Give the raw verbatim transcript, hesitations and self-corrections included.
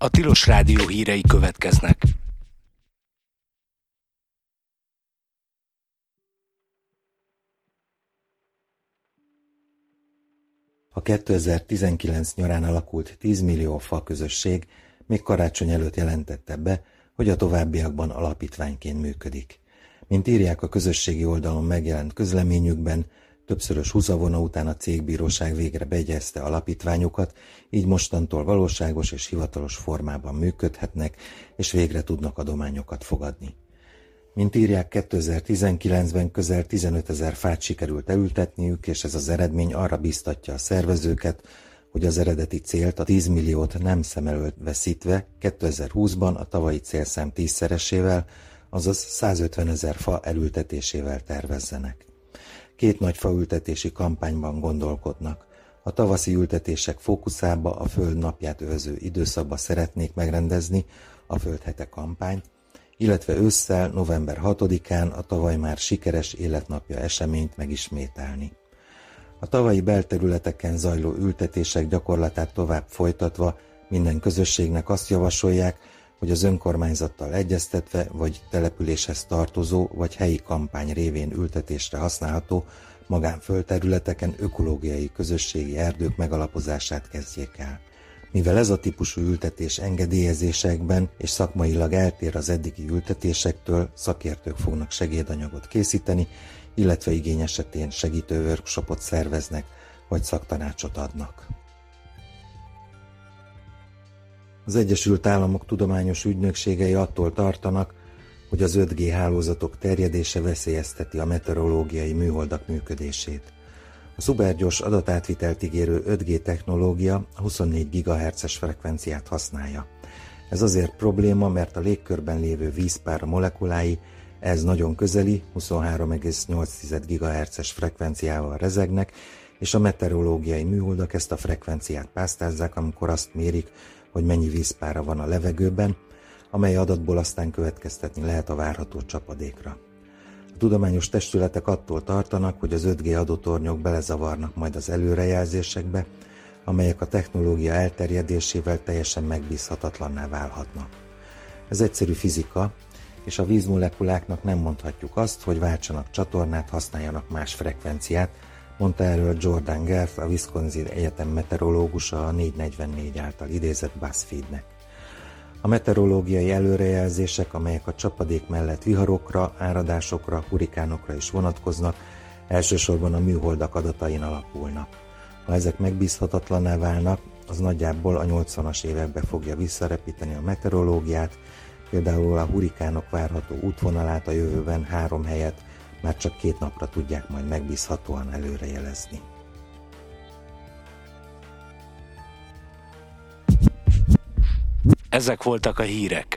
A Tilos Rádió hírei következnek. A kétezer-tizenkilenc nyarán alakult tíz millió fa közösség még karácsony előtt jelentette be, hogy a továbbiakban alapítványként működik. Mint írják a közösségi oldalon megjelent közleményükben, többszörös húzavona után a cégbíróság végre bejegyezte alapítványukat, így mostantól valóságos és hivatalos formában működhetnek, és végre tudnak adományokat fogadni. Mint írják, kétezer-tizenkilencben közel tizenötezer fát sikerült elültetniük, és ez az eredmény arra biztatja a szervezőket, hogy az eredeti célt, a tíz milliót nem szem előtt veszítve kétezer-húszban a tavalyi célszám tízszeresével, azaz százötvenezer fa elültetésével tervezzenek. Két nagy faültetési kampányban gondolkodnak. A tavaszi ültetések fókuszába a Föld napját övező időszakba szeretnék megrendezni a Földhete kampányt, illetve ősszel, november hatodikán a tavaly már sikeres életnapja eseményt megismételni. A tavalyi belterületeken zajló ültetések gyakorlatát tovább folytatva minden közösségnek azt javasolják, hogy az önkormányzattal egyeztetve, vagy településhez tartozó, vagy helyi kampány révén ültetésre használható magánföldterületeken ökológiai közösségi erdők megalapozását kezdjék el. Mivel ez a típusú ültetés engedélyezésekben és szakmailag eltér az eddigi ültetésektől, szakértők fognak segédanyagot készíteni, illetve igény esetén segítő workshopot szerveznek, vagy szaktanácsot adnak. Az Egyesült Államok tudományos ügynökségei attól tartanak, hogy az öt G hálózatok terjedése veszélyezteti a meteorológiai műholdak működését. A szupergyors adatátvitelt ígérő öt G technológia a huszonnégy gigahertzes frekvenciát használja. Ez azért probléma, mert a légkörben lévő vízpár molekulái ez nagyon közeli, huszonhárom egész nyolc gigahertzes frekvenciával rezegnek, és a meteorológiai műholdak ezt a frekvenciát pásztázzák, amikor azt mérik, hogy mennyi vízpára van a levegőben, amely adatból aztán következtetni lehet a várható csapadékra. A tudományos testületek attól tartanak, hogy az öt G adótornyok belezavarnak majd az előrejelzésekbe, amelyek a technológia elterjedésével teljesen megbízhatatlanná válhatnak. Ez egyszerű fizika, és a vízmolekuláknak nem mondhatjuk azt, hogy váltsanak csatornát, használjanak más frekvenciát, mondta erről Jordan Gerth, a Wisconsin Egyetem meteorológusa a négyszáznegyvennégy által idézett BuzzFeednek. A meteorológiai előrejelzések, amelyek a csapadék mellett viharokra, áradásokra, hurikánokra is vonatkoznak, elsősorban a műholdak adatain alapulnak. Ha ezek megbízhatatlanná válnak, az nagyjából a nyolcvanas évekbe fogja visszarepíteni a meteorológiát, például a hurikánok várható útvonalát a jövőben három helyett már csak két napra tudják majd megbízhatóan előrejelezni. Ezek voltak a hírek.